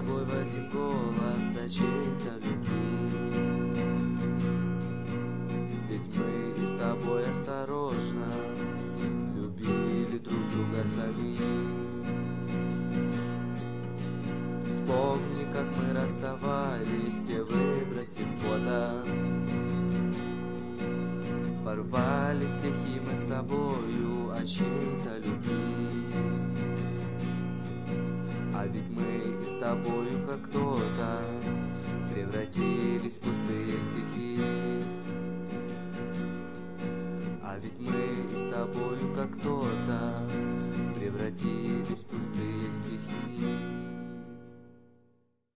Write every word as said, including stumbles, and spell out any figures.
тобой в один голос о чьей-то любви. Ведь мы и с тобой осторожно любили друг друга сами. Вспомни, как мы расставались, все выбросив фото. Порвали стихи мы с тобою о чьей-то любви. А ведь мы и с тобою, как кто-то, превратились в пустые стихи. А ведь мы и с тобою, как кто-то,